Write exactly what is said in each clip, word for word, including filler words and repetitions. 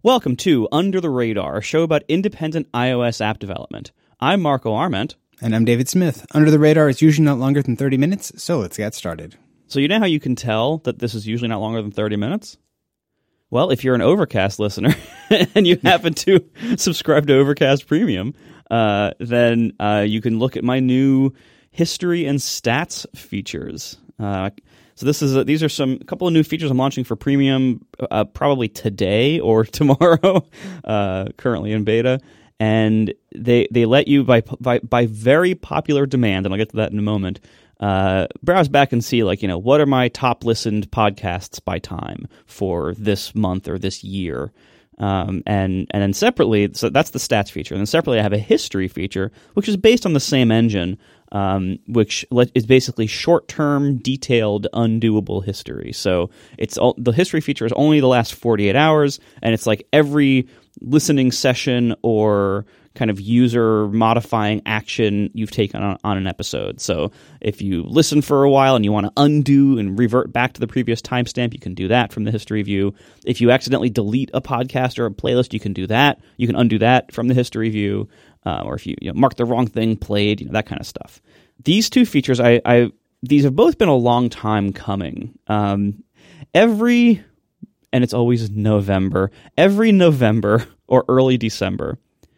Welcome to Under the Radar, a show about independent iOS app development. I'm Marco Arment. And I'm David Smith. Under the Radar is usually not longer than thirty minutes, so let's get started. So you know how you can tell that this is usually not longer than thirty minutes? Well, if you're an Overcast listener and you happen to subscribe to Overcast Premium, uh, then uh, you can look at my new history and stats features. Uh, so this is a, these are some a couple of new features I'm launching for Premium uh, probably today or tomorrow, uh, currently in beta. And they they let you, by, by by very popular demand, and I'll get to that in a moment, uh, browse back and see, like, you know, what are my top listened podcasts by time for this month or this year. Um, and, and then separately, so that's the stats feature. And then separately, I have a history feature, which is based on the same engine, um, which is basically short-term, detailed, undoable history. So it's all, the history feature is only the last forty-eight hours, and it's like every listening session or kind of user modifying action you've taken on, on an episode. So if you listen for a while and you want to undo and revert back to the previous timestamp, you can do that from the history view. If you accidentally delete a podcast or a playlist, you can do that. You can undo that from the history view. Uh, or if you, you know, mark the wrong thing played, you know, that kind of stuff. These two features, I, I these have both been a long time coming. Um, every, and it's always November, every November or early December,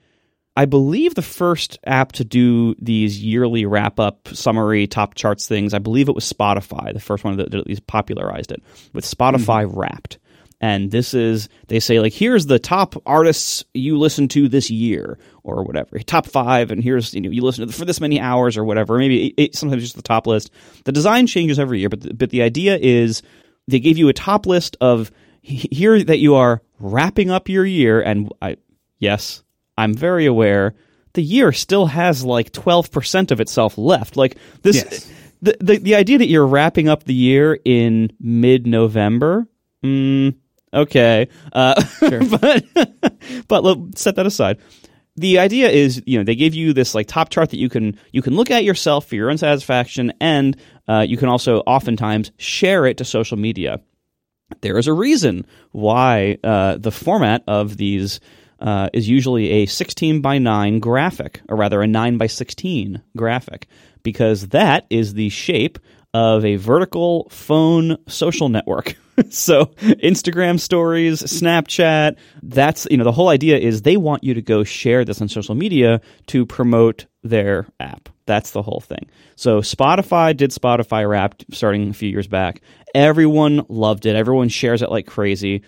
I believe the first app to do these yearly wrap-up summary top charts things, I believe it was Spotify, the first one that, that at least popularized it, with Spotify mm-hmm. Wrapped. And this is, they say, like, here's the top artists you listen to this year, or whatever, top five, and here's, you know, you listen to for this many hours, or whatever. Maybe it, it, sometimes just the top list. The design changes every year, but the, but the idea is they give you a top list of here that you are wrapping up your year, and I, yes, I'm very aware the year still has like twelve percent of itself left. Like this, yes. the, the the idea that you're wrapping up the year in mid-November, mm, okay, uh, sure. but but let's set that aside. The idea is, you know, they give you this like top chart that you can you can look at yourself for your own satisfaction, and uh, you can also oftentimes share it to social media. There is a reason why uh, the format of these Uh, is usually a sixteen by nine graphic, or rather a nine by sixteen graphic, because that is the shape of a vertical phone social network. So Instagram stories, Snapchat, that's, you know, the whole idea is they want you to go share this on social media to promote their app. That's the whole thing. So Spotify did Spotify Wrapped starting a few years back. Everyone loved it. Everyone shares it like crazy.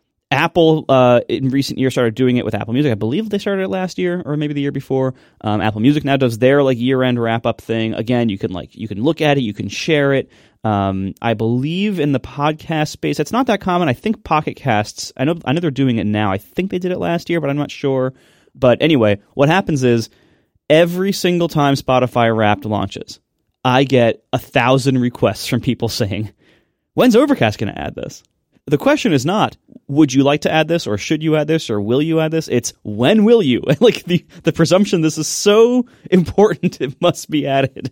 Apple, uh, in recent years, started doing it with Apple Music. I believe they started it last year, or maybe the year before. Um, Apple Music now does their like year-end wrap-up thing. Again, you can like you can look at it, you can share it. Um, I believe in the podcast space, it's not that common. I think Pocket Casts, I know, I know they're doing it now. I think they did it last year, but I'm not sure. But anyway, what happens is every single time Spotify Wrapped launches, I get a thousand requests from people saying, "When's Overcast going to add this?" The question is not, would you like to add this, or should you add this, or will you add this? It's, when will you? Like the, the presumption this is so important, it must be added.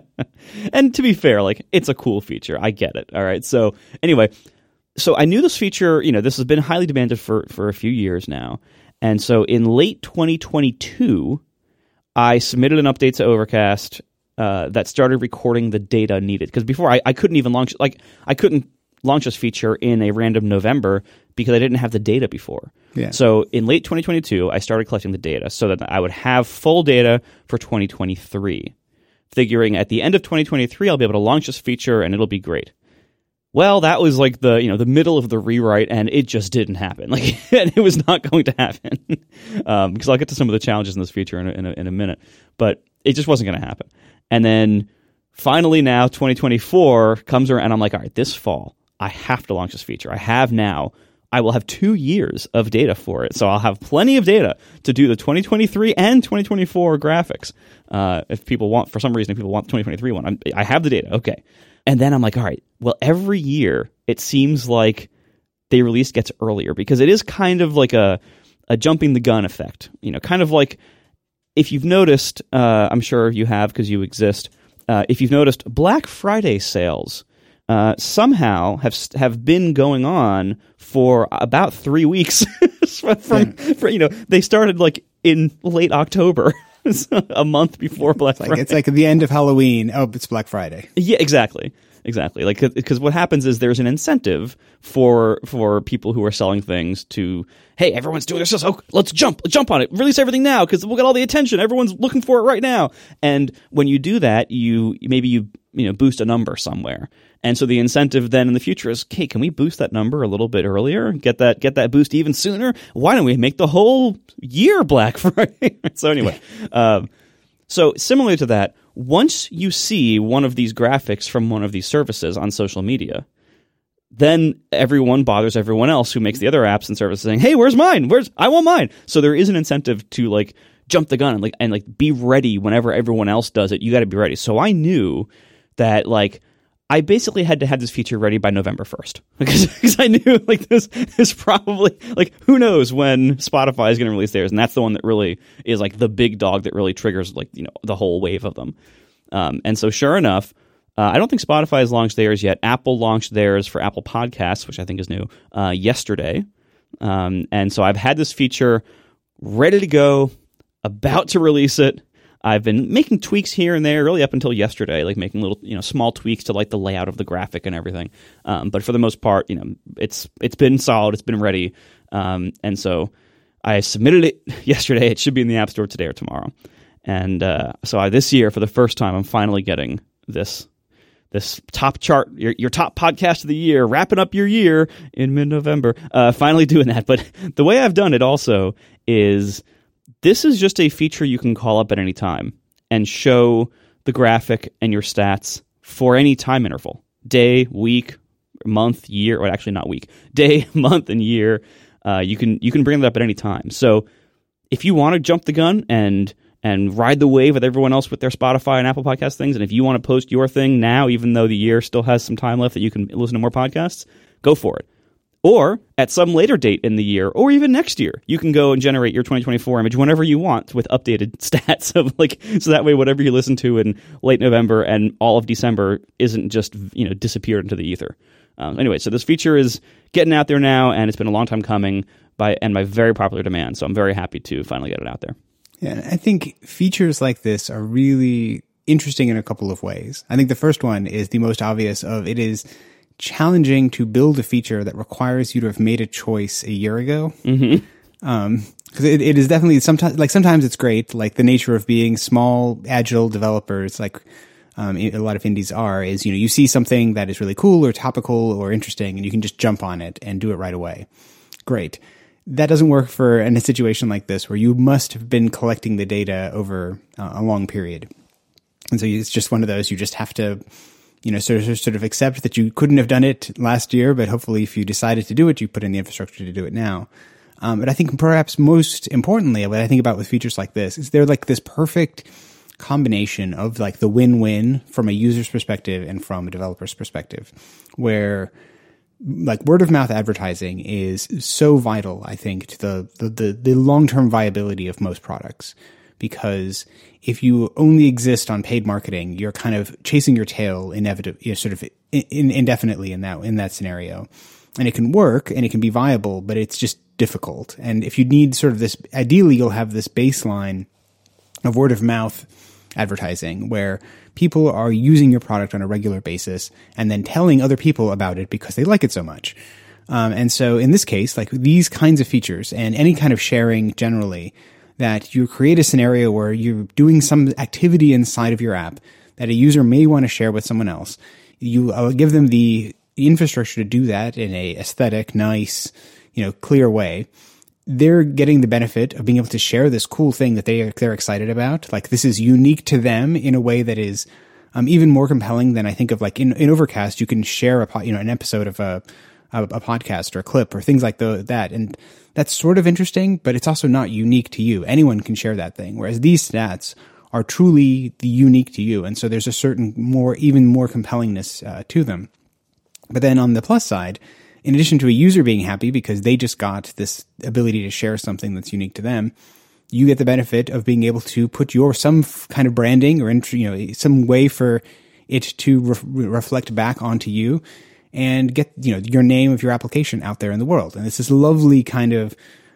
And to be fair, like, it's a cool feature. I get it. All right. So anyway, so I knew this feature, you know, this has been highly demanded for, for a few years now. And so in late twenty twenty-two, I submitted an update to Overcast uh, that started recording the data needed. Because before I, I couldn't even launch, like, I couldn't launch this feature in a random November because I didn't have the data before. Yeah. So in late twenty twenty-two, I started collecting the data so that I would have full data for twenty twenty-three. Figuring at the end of twenty twenty-three, I'll be able to launch this feature and it'll be great. Well, that was like the, you know, the middle of the rewrite, and it just didn't happen. Like, it was not going to happen. um, because I'll get to some of the challenges in this feature in a, in a, in a minute. But it just wasn't going to happen. And then finally now, twenty twenty-four comes around, and I'm like, all right, this fall, I have to launch this feature. I have now. I will have two years of data for it. So I'll have plenty of data to do the twenty twenty-three and twenty twenty-four graphics. Uh, if people want, for some reason, if people want the twenty twenty-three one, I'm, I have the data. Okay. And then I'm like, all right, well, every year it seems like they release gets earlier, because it is kind of like a, a jumping the gun effect. You know, kind of like if you've noticed, uh, I'm sure you have because you exist, uh, if you've noticed Black Friday sales uh, somehow have have been going on for about three weeks, as from, from, from you know, they started like in late October, a month before Black It's like, Friday. it's like the end of Halloween. Oh, it's Black Friday. Yeah, exactly. Exactly. Like, because what happens is there's an incentive for for people who are selling things to, hey, everyone's doing this, so let's jump, let's jump on it, release everything now because we'll get all the attention. Everyone's looking for it right now. And when you do that, you maybe you you know boost a number somewhere. And so the incentive then in the future is, hey, can we boost that number a little bit earlier? Get that get that boost even sooner? Why don't we make the whole year Black Friday? So anyway, um, so similar to that, once you see one of these graphics from one of these services on social media, then everyone bothers everyone else who makes the other apps and services saying, hey, where's mine? Where's I want mine. So there is an incentive to like jump the gun and like and like be ready whenever everyone else does it. You got to be ready. So I knew that like I basically had to have this feature ready by November first because, because I knew like this is probably like who knows when Spotify is going to release theirs, and that's the one that really is like the big dog that really triggers like you know the whole wave of them. Um, and so sure enough, uh, I don't think Spotify has launched theirs yet. Apple launched theirs for Apple Podcasts, which I think is new, uh, yesterday. Um, and so I've had this feature ready to go, about to release it. I've been making tweaks here and there, really up until yesterday, like making little, you know, small tweaks to like the layout of the graphic and everything. Um, but for the most part, you know, it's it's been solid, it's been ready, um, and so I submitted it yesterday. It should be in the App Store today or tomorrow. And uh, so I, this year, for the first time, I'm finally getting this this top chart, your your top podcast of the year, wrapping up your year in mid-November. Uh, finally doing that. But the way I've done it also is, this is just a feature you can call up at any time and show the graphic and your stats for any time interval. Day, week, month, year, or actually not week. Day, month, and year. Uh, you can you can bring it up at any time. So if you want to jump the gun and and ride the wave with everyone else with their Spotify and Apple Podcast things, and if you want to post your thing now, even though the year still has some time left that you can listen to more podcasts, go for it. Or at some later date in the year, or even next year, you can go and generate your twenty twenty-four image whenever you want with updated stats of like, so that way whatever you listen to in late November and all of December isn't just, you know, disappeared into the ether. Um, anyway, so this feature is getting out there now, and it's been a long time coming by and by very popular demand. So I'm very happy to finally get it out there. Yeah, I think features like this are really interesting in a couple of ways. I think the first one is the most obvious of it is challenging to build a feature that requires you to have made a choice a year ago. Mm-hmm. Um, cause it, it is definitely sometimes, like sometimes it's great, like the nature of being small, agile developers, like, um, a lot of indies are, is, you know, you see something that is really cool or topical or interesting and you can just jump on it and do it right away. Great. That doesn't work for in a situation like this where you must have been collecting the data over uh, a long period. And so it's just one of those, you just have to, you know, sort of, sort of accept that you couldn't have done it last year, but hopefully if you decided to do it, you put in the infrastructure to do it now. Um, but I think perhaps most importantly, what I think about with features like this is they're like this perfect combination of like the win-win from a user's perspective and from a developer's perspective, where like word of mouth advertising is so vital, I think, to the, the, the, the long-term viability of most products. Because if you only exist on paid marketing, you're kind of chasing your tail inevitably, you know, sort of in, indefinitely in that in that scenario. And it can work and it can be viable, but it's just difficult. And if you need sort of this, ideally you'll have this baseline of word of mouth advertising where people are using your product on a regular basis and then telling other people about it because they like it so much. Um, and so in this case, like these kinds of features and any kind of sharing generally, that you create a scenario where you're doing some activity inside of your app that a user may want to share with someone else. You uh, give them the infrastructure to do that in a aesthetic, nice, you know, clear way. They're getting the benefit of being able to share this cool thing that they are, they're excited about. Like this is unique to them in a way that is um, even more compelling than I think of like in, in Overcast, you can share a, you know, an episode of a, a, a podcast or a clip or things like the, that. And that's sort of interesting, but it's also not unique to you. Anyone can share that thing. Whereas these stats are truly the unique to you. And so there's a certain more, even more compellingness uh, to them. But then on the plus side, in addition to a user being happy because they just got this ability to share something that's unique to them, you get the benefit of being able to put your some kind of branding or, you know, some way for it to re- reflect back onto you and get, you know, your name of your application out there in the world. And it's this lovely kind of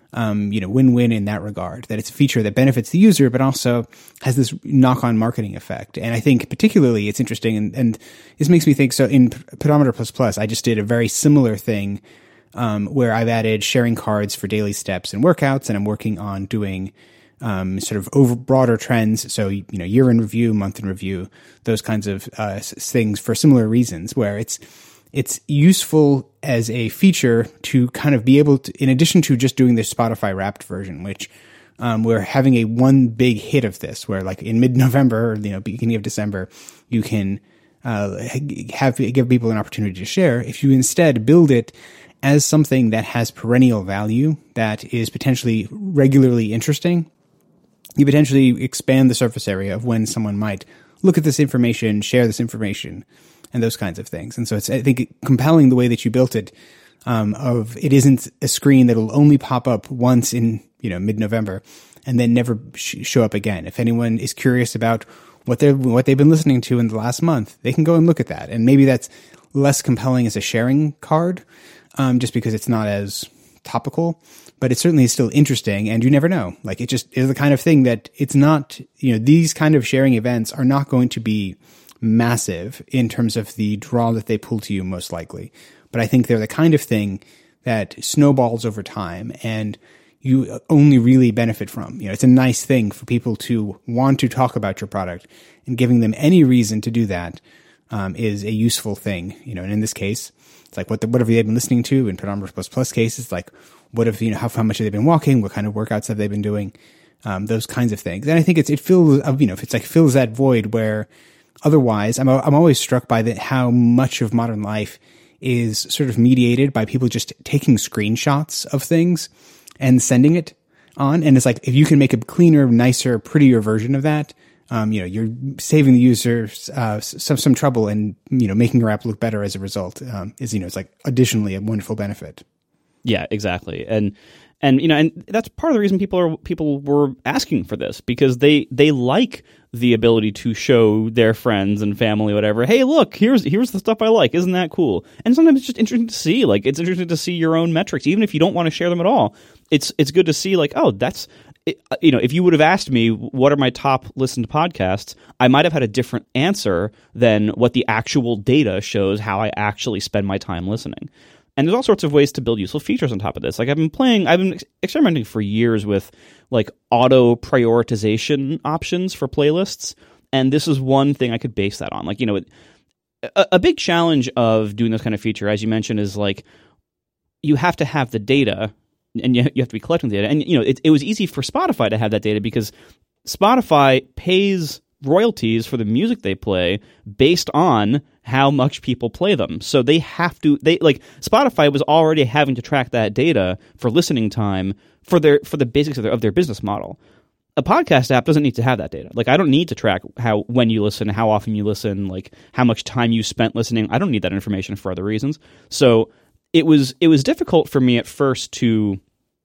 um, you know, win-win in that regard, that it's a feature that benefits the user, but also has this knock-on marketing effect. And I think particularly it's interesting, and, and this makes me think, so in Pedometer plus plus, I just did a very similar thing um, where I've added sharing cards for daily steps and workouts, and I'm working on doing um, sort of over broader trends. So, you know, year in review, month in review, those kinds of uh, things for similar reasons, where it's It's useful as a feature to kind of be able to, in addition to just doing the Spotify Wrapped version, which um, we're having a one big hit of this, where like in mid-November, or, you know, beginning of December, you can uh, have give people an opportunity to share. If you instead build it as something that has perennial value, that is potentially regularly interesting, you potentially expand the surface area of when someone might look at this information, share this information, and those kinds of things. And so it's, I think, compelling the way that you built it, um, of it isn't a screen that will only pop up once in, you know, mid-November and then never sh- show up again. If anyone is curious about what they're, what they've been listening to in the last month, they can go and look at that. And maybe that's less compelling as a sharing card, um, just because it's not as topical, but it certainly is still interesting, and you never know. Like, it just is the kind of thing that it's not, you know, these kind of sharing events are not going to be massive in terms of the draw that they pull to you, most likely. But I think they're the kind of thing that snowballs over time and you only really benefit from. You know, it's a nice thing for people to want to talk about your product, and giving them any reason to do that um, is a useful thing. You know, and in this case, it's like what the, whatever they've been listening to. In Pedometer plus plus case, it's like, what if, you know, how, how much have they been walking? What kind of workouts have they been doing? Um, those kinds of things. And I think it's, it fills, you know, if it's like fills that void where otherwise, I'm I'm always struck by the, how much of modern life is sort of mediated by people just taking screenshots of things and sending it on. And it's like, if you can make a cleaner, nicer, prettier version of that, um, you know, you're saving the users uh, some some trouble, and, you know, making your app look better as a result. Um, is, you know, it's like additionally a wonderful benefit. Yeah, exactly. And And you know, and that's part of the reason people are people were asking for this, because they they like the ability to show their friends and family, whatever, hey, look, here's here's the stuff I like. Isn't that cool? And sometimes it's just interesting to see. Like, it's interesting to see your own metrics, even if you don't want to share them at all. It's it's good to see, like, oh, that's it, you know, if you would have asked me what are my top listened podcasts, I might have had a different answer than what the actual data shows how I actually spend my time listening. And there's all sorts of ways to build useful features on top of this. Like, I've been playing, I've been experimenting for years with like auto prioritization options for playlists. And this is one thing I could base that on. Like, you know, it, a, a big challenge of doing this kind of feature, as you mentioned, is like, you have to have the data, and you, you have to be collecting the data. And, you know, it, it was easy for Spotify to have that data because Spotify pays royalties for the music they play based on how much people play them. So they have to, they like Spotify was already having to track that data for listening time for their, for the basics of their, of their business model. A podcast app doesn't need to have that data. Like, I don't need to track how, when you listen, how often you listen, like how much time you spent listening. I don't need that information for other reasons. So it was, it was difficult for me at first to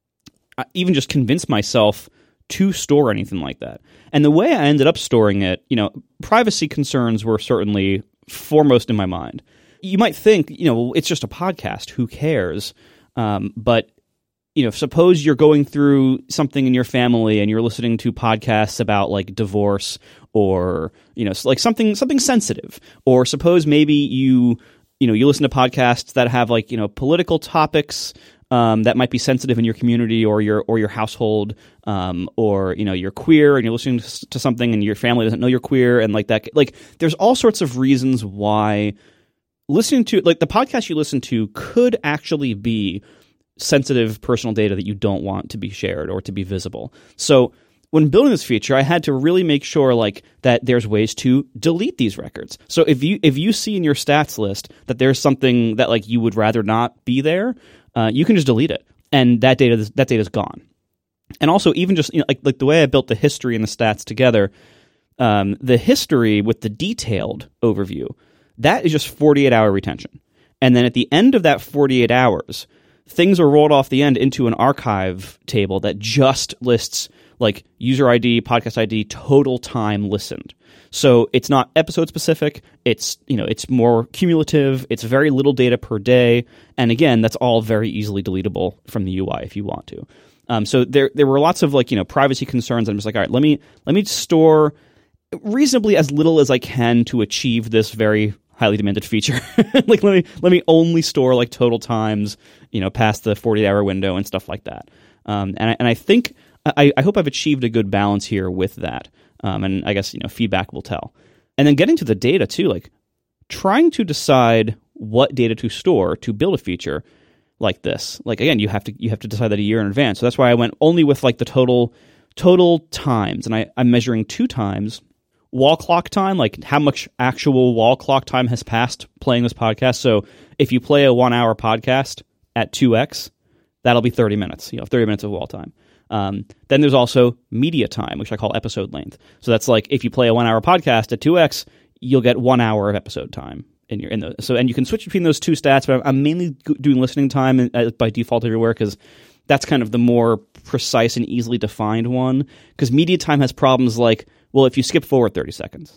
even just convince myself to store anything like that. And the way I ended up storing it, you know, privacy concerns were certainly foremost in my mind. You might think, you know, it's just a podcast, who cares? Um, but, you know, suppose you're going through something in your family and you're listening to podcasts about like divorce or, you know, like something something sensitive. Or suppose maybe you, you know, you listen to podcasts that have like, you know, political topics Um, that might be sensitive in your community or your or your household, um, or, you know, you're queer and you're listening to, to something and your family doesn't know you're queer, and like that. Like, there's all sorts of reasons why listening to like the podcast you listen to could actually be sensitive personal data that you don't want to be shared or to be visible. So when building this feature, I had to really make sure like that there's ways to delete these records. So if you if you see in your stats list that there's something that like you would rather not be there, Uh, you can just delete it, and that data that data is gone. And also, even just, you know, like like the way I built the history and the stats together, um, the history with the detailed overview, that is just forty-eight hour retention. And then at the end of that forty-eight hours, things are rolled off the end into an archive table that just lists like user I D, podcast I D, total time listened. So it's not episode specific. It's, you know, it's more cumulative. It's very little data per day. And again, that's all very easily deletable from the U I if you want to. Um, so there there were lots of like, you know, privacy concerns. I'm just like, all right, let me let me store reasonably as little as I can to achieve this very highly demanded feature. Like let me let me only store like total times, you know, past the forty hour window and stuff like that. Um, and I, and I think I, I hope I've achieved a good balance here with that. Um, and I guess, you know, feedback will tell. And then getting to the data too, like trying to decide what data to store to build a feature like this. Like again, you have to you have to decide that a year in advance. So that's why I went only with like the total total times, and I, I'm measuring two times. Wall clock time, like how much actual wall clock time has passed playing this podcast. So if you play a one hour podcast at two x, that'll be thirty minutes, you know, thirty minutes of wall time. Um, then there's also media time, which I call episode length. So that's like if you play a one hour podcast at two x, you'll get one hour of episode time in your in the so and you can switch between those two stats. But I'm mainly doing listening time uh, by default everywhere because that's kind of the more precise and easily defined one. Because media time has problems like, well, if you skip forward thirty seconds,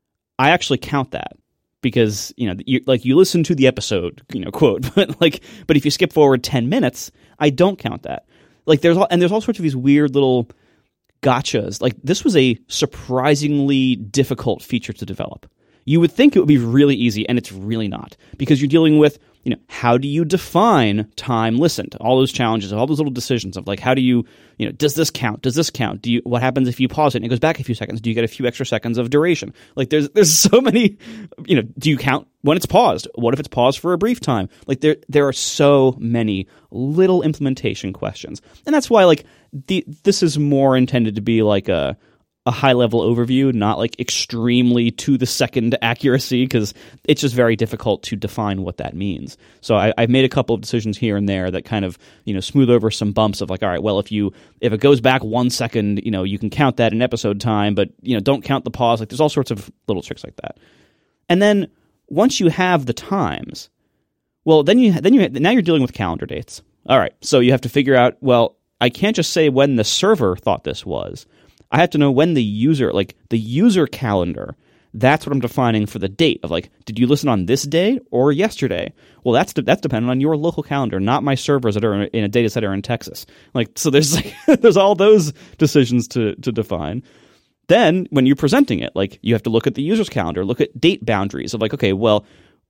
I actually count that because, you know, you, like you listen to the episode, you know, quote, but like, but if you skip forward ten minutes, I don't count that. Like there's all, and there's all sorts of these weird little gotchas. Like this was a surprisingly difficult feature to develop. You would think it would be really easy, and it's really not, because you're dealing with, you know, how do you define time listened? All those challenges, all those little decisions of like, how do you, you know, does this count? Does this count? Do you, what happens if you pause it and it goes back a few seconds? Do you get a few extra seconds of duration? Like there's, there's so many, you know, do you count when it's paused? What if it's paused for a brief time? Like there, there are so many little implementation questions. And that's why like the, this is more intended to be like a, a high-level overview, not like extremely to the second accuracy, because it's just very difficult to define what that means. So I, I've made a couple of decisions here and there that kind of, you know, smooth over some bumps of like, all right, well, if you if it goes back one second, you know, you can count that in episode time, but, you know, don't count the pause. Like there's all sorts of little tricks like that. And then once you have the times, well, then you then you now you're dealing with calendar dates. All right, so you have to figure out, well, I can't just say when the server thought this was. I have to know when the user, like the user calendar, that's what I'm defining for the date of like, did you listen on this day or yesterday? Well, that's de- that's dependent on your local calendar, not my servers that are in a data center in Texas. Like, so there's like, there's all those decisions to to define. Then when you're presenting it, like you have to look at the user's calendar, look at date boundaries of like, okay, well,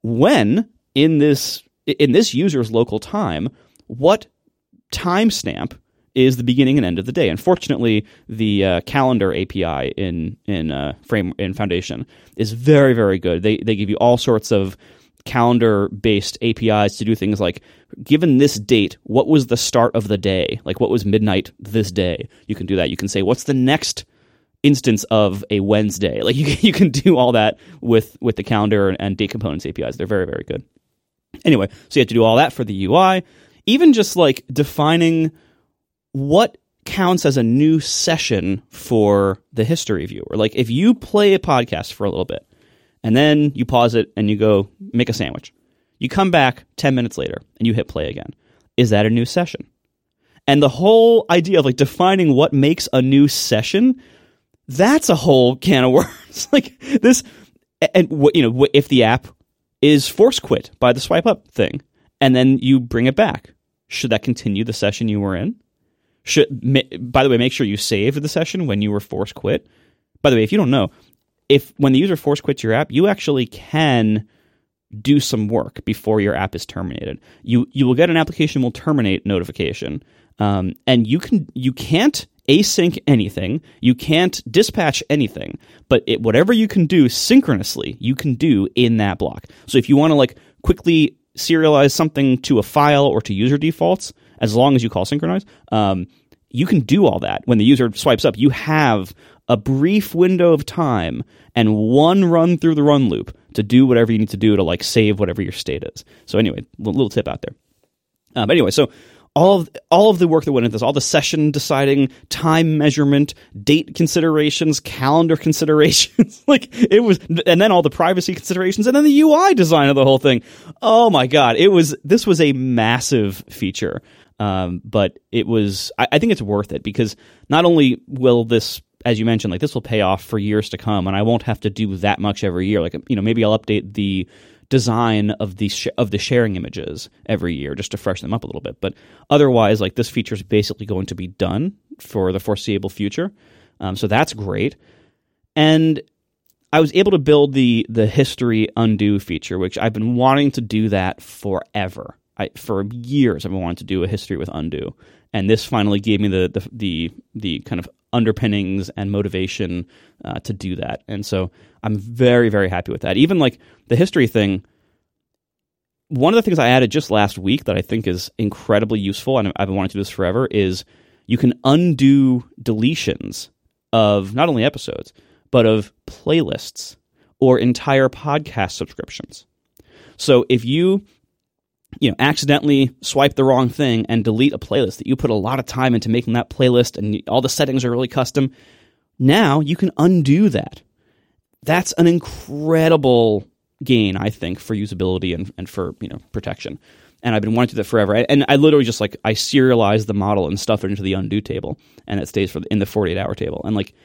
when in this in this user's local time, what timestamp is the beginning and end of the day. Unfortunately, the uh, calendar A P I in in uh, Frame in Foundation is very, very good. They they give you all sorts of calendar-based A P Is to do things like, given this date, what was the start of the day? Like, what was midnight this day? You can do that. You can say, what's the next instance of a Wednesday? Like, you you can do all that with with the calendar and, and date components A P Is. They're very, very good. Anyway, so you have to do all that for the U I. Even just like defining what counts as a new session for the history viewer. Like if you play a podcast for a little bit and then you pause it and you go make a sandwich, you come back ten minutes later and you hit play again. Is that a new session? And the whole idea of like defining what makes a new session, that's a whole can of worms. Like this, and you know, if the app is force quit by the swipe up thing and then you bring it back, should that continue the session you were in? Should, by the way, make sure you saved the session when you were force quit. By the way, if you don't know, if when the user force quits your app, you actually can do some work before your app is terminated. You you will get an application will terminate notification, um, and you can you can't async anything, you can't dispatch anything, but it, whatever you can do synchronously, you can do in that block. So if you want to like quickly serialize something to a file or to user defaults, as long as you call synchronize, um, you can do all that. When the user swipes up, you have a brief window of time and one run through the run loop to do whatever you need to do to like save whatever your state is. So anyway, little tip out there. Uh, but anyway, so all of all of the work that went into this, all the session deciding, time measurement, date considerations, calendar considerations, like it was, and then all the privacy considerations, and then the U I design of the whole thing. Oh my God, it was this was a massive feature, um, but it was. I, I think it's worth it because not only will this, as you mentioned, like this will pay off for years to come, and I won't have to do that much every year. Like, you know, maybe I'll update the design of the sh- of the sharing images every year just to freshen them up a little bit. But otherwise, like this feature is basically going to be done for the foreseeable future. Um, so that's great. And I was able to build the the history undo feature, which I've been wanting to do that forever. I, for years, I've been wanting to do a history with undo, and this finally gave me the the the, the kind of underpinnings and motivation uh, to do that. And so I'm very, very happy with that. Even like the history thing, one of the things I added just last week that I think is incredibly useful, and I've been wanting to do this forever, is you can undo deletions of not only episodes, but of playlists or entire podcast subscriptions. So if you you know, accidentally swipe the wrong thing and delete a playlist that you put a lot of time into making that playlist and all the settings are really custom, now you can undo that. That's an incredible gain, I think, for usability and, and for, you know, protection. And I've been wanting to do that forever. And I literally just like, I serialize the model and stuff it into the undo table, and it stays for the, in the forty-eight hour table. And like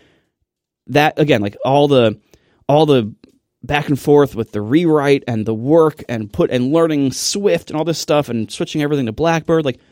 that, again, like all the, all the, back and forth with the rewrite and the work and put and learning Swift and all this stuff and switching everything to Blackbird, like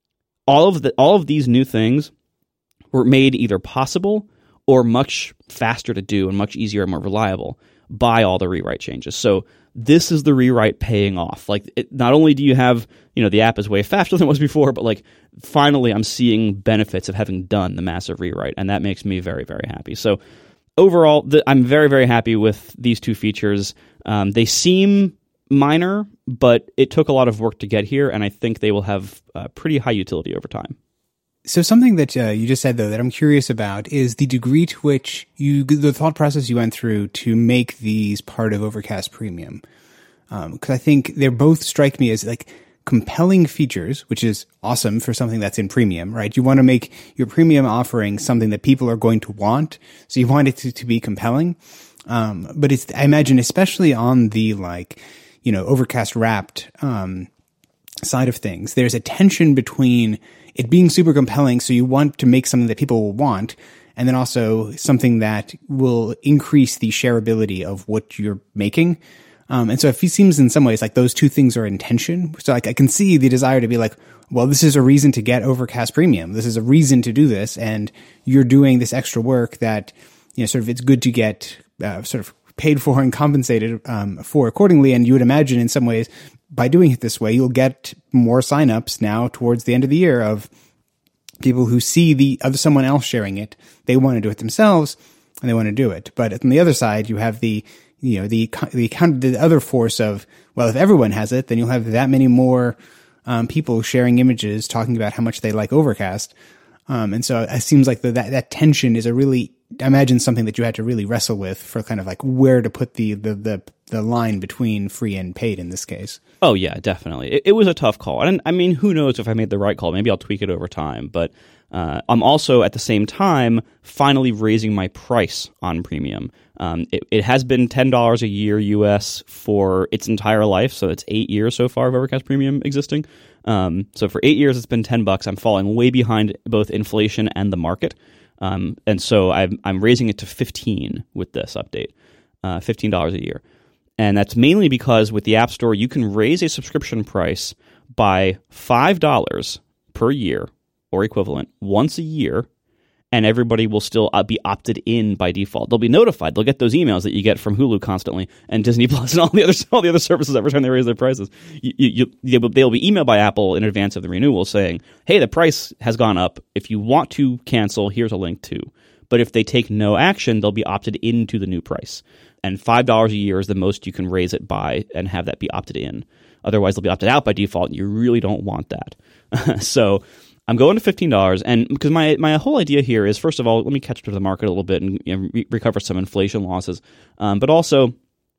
all of the all of these new things were made either possible or much faster to do and much easier and more reliable by all the rewrite changes. So this is the rewrite paying off. Like it, not only do you have, you know, the app is way faster than it was before, but like finally I'm seeing benefits of having done the massive rewrite, and that makes me very, very happy. So overall, the, I'm very, very happy with these two features. Um, they seem minor, but it took a lot of work to get here, and I think they will have uh, pretty high utility over time. So something that uh, you just said, though, that I'm curious about is the degree to which you, the thought process you went through to make these part of Overcast Premium. Because um, I think they both strike me as like compelling features, which is awesome for something that's in premium, right? You want to make your premium offering something that people are going to want. So you want it to, to be compelling. Um, but it's, I imagine, especially on the like, you know, Overcast Wrapped, um, side of things, there's a tension between it being super compelling. So you want to make something that people will want, and then also something that will increase the shareability of what you're making. Um, and so it seems in some ways like those two things are in tension. So like I can see the desire to be like, well, this is a reason to get Overcast Premium. This is a reason to do this. And you're doing this extra work that, you know, sort of it's good to get uh, sort of paid for and compensated um, for accordingly. And you would imagine in some ways by doing it this way, you'll get more signups now towards the end of the year of people who see the other someone else sharing it. They want to do it themselves and they want to do it. But on the other side, you have the you know, the, the kind the other force of, well, if everyone has it, then you'll have that many more, um, people sharing images talking about how much they like Overcast. Um, and so it seems like the, that, that tension is a really, I imagine something that you had to really wrestle with for kind of like where to put the, the, the, the line between free and paid in this case. Oh yeah, definitely. It, it was a tough call. And I mean, who knows if I made the right call? Maybe I'll tweak it over time, but, uh, I'm also at the same time finally raising my price on premium. Um, it, it has been ten dollars a year U S for its entire life, so it's eight years so far of Overcast Premium existing. Um, so for eight years, it's been ten bucks. I'm falling way behind both inflation and the market, um, and so I'm, I'm raising it to fifteen with this update, uh, fifteen dollars a year, and that's mainly because with the App Store, you can raise a subscription price by five dollars per year or equivalent once a year. And everybody will still uh, be opted in by default. They'll be notified. They'll get those emails that you get from Hulu constantly and Disney Plus and all the other all the other services every time they raise their prices. You, you, you, they'll be emailed by Apple in advance of the renewal saying, "Hey, the price has gone up. If you want to cancel, here's a link too." But if they take no action, they'll be opted into the new price. And five dollars a year is the most you can raise it by and have that be opted in. Otherwise, they'll be opted out by default, and you really don't want that. So I'm going to fifteen dollars, and because my, my whole idea here is, first of all, let me catch up to the market a little bit and, you know, re- recover some inflation losses. Um, but also,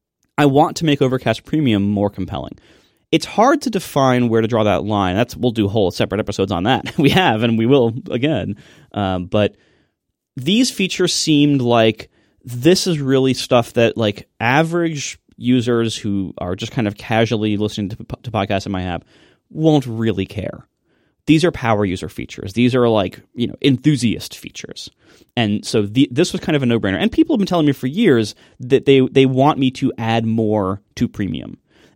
I want to make Overcast Premium more compelling. It's hard to define where to draw that line. That's we'll do whole separate episodes on that. We have, and we will again. Um, but these features seemed like this is really stuff that like average users who are just kind of casually listening to, to podcasts in my app won't really care. These are power user features. These are like, you know, enthusiast features. And so the, this was kind of a no-brainer. And people have been telling me for years that they, they want me to add more to premium.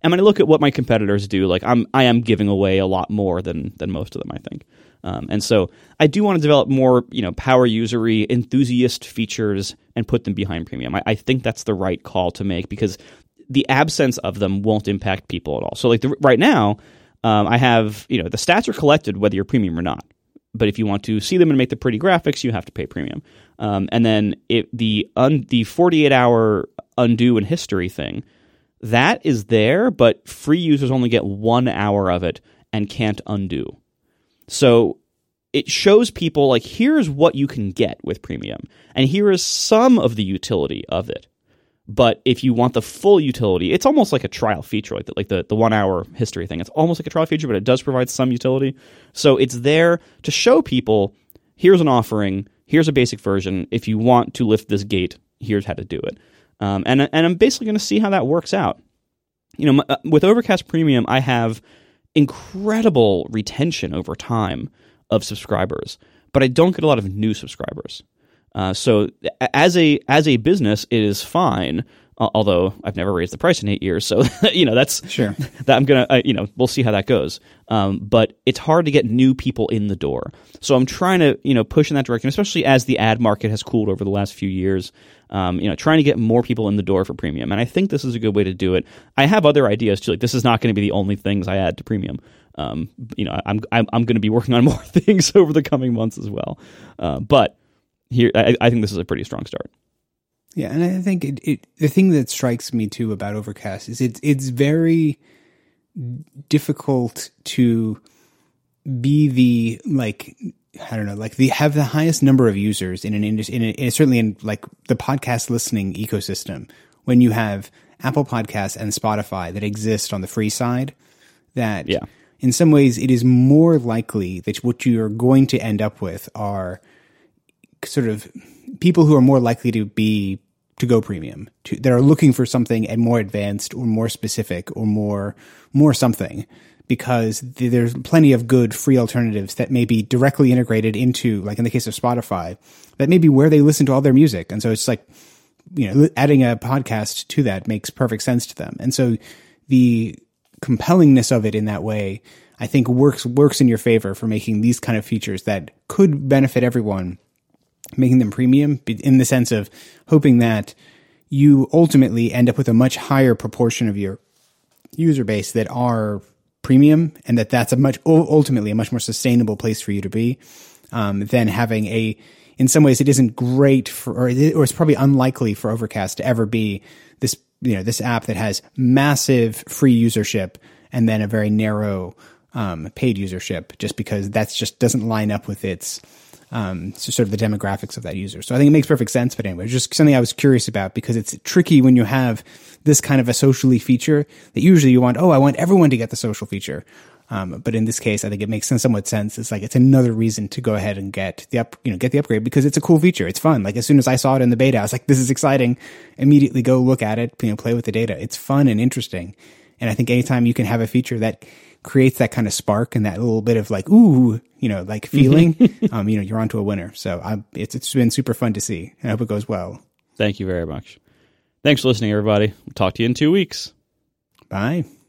And when I look at what my competitors do, like I'm, I am giving away a lot more than than most of them, I think. Um, and so I do want to develop more, you know, power usery enthusiast features and put them behind premium. I, I think that's the right call to make because the absence of them won't impact people at all. So like the, right now, um, I have, you know, the stats are collected whether you're premium or not. But if you want to see them and make the pretty graphics, you have to pay premium. Um, and then it, the un, the forty-eight hour undo and history thing, that is there, but free users only get one hour of it and can't undo. So it shows people, like, here's what you can get with premium, and here is some of the utility of it. But if you want the full utility, it's almost like a trial feature, like the, like the, the one-hour history thing. It's almost like a trial feature, but it does provide some utility. So it's there to show people, here's an offering, here's a basic version. If you want to lift this gate, here's how to do it. Um, and, and I'm basically going to see how that works out. You know, with Overcast Premium, I have incredible retention over time of subscribers, but I don't get a lot of new subscribers. Uh, so as a as a business, it is fine. Uh, although I've never raised the price in eight years, so you know that's sure that I'm gonna uh, you know we'll see how that goes. Um, but it's hard to get new people in the door. So I'm trying to you know push in that direction, especially as the ad market has cooled over the last few years. Um, you know, trying to get more people in the door for premium, and I think this is a good way to do it. I have other ideas too. Like this is not going to be the only things I add to premium. Um, you know, I'm I'm, I'm going to be working on more things over the coming months as well. Uh, but Here, I, I think this is a pretty strong start. Yeah, and I think it, it, the thing that strikes me too about Overcast is it's it's very difficult to be the like I don't know like the have the highest number of users in an industry, in, a, in a, certainly in like the podcast listening ecosystem when you have Apple Podcasts and Spotify that exist on the free side. That yeah. in some ways it is more likely that what you are going to end up with are sort of people who are more likely to be to go premium, to, that are looking for something and more advanced or more specific or more more something, because there's plenty of good free alternatives that may be directly integrated into, like in the case of Spotify, that may be where they listen to all their music. And so it's like, you know, adding a podcast to that makes perfect sense to them. And so the compellingness of it in that way, I think works works in your favor for making these kind of features that could benefit everyone, making them premium in the sense of hoping that you ultimately end up with a much higher proportion of your user base that are premium, and that that's a much ultimately a much more sustainable place for you to be um, than having a, in some ways it isn't great for, or, it, or it's probably unlikely for Overcast to ever be this, you know, this app that has massive free usership and then a very narrow um, paid usership, just because that's just doesn't line up with its Um, so sort of the demographics of that user. So I think it makes perfect sense. But anyway, just something I was curious about, because it's tricky when you have this kind of a socially feature that usually you want, oh, I want everyone to get the social feature. Um, but in this case, I think it makes some somewhat sense. It's like, it's another reason to go ahead and get the up, you know, get the upgrade, because it's a cool feature. It's fun. Like as soon as I saw it in the beta, I was like, this is exciting. Immediately go look at it, you know, play with the data. It's fun and interesting. And I think anytime you can have a feature that creates that kind of spark and that little bit of like, ooh, you know, like feeling, um, you know, you're onto a winner. So I'm, it's, it's been super fun to see. I hope it goes well. Thank you very much. Thanks for listening, everybody. We'll talk to you in two weeks. Bye.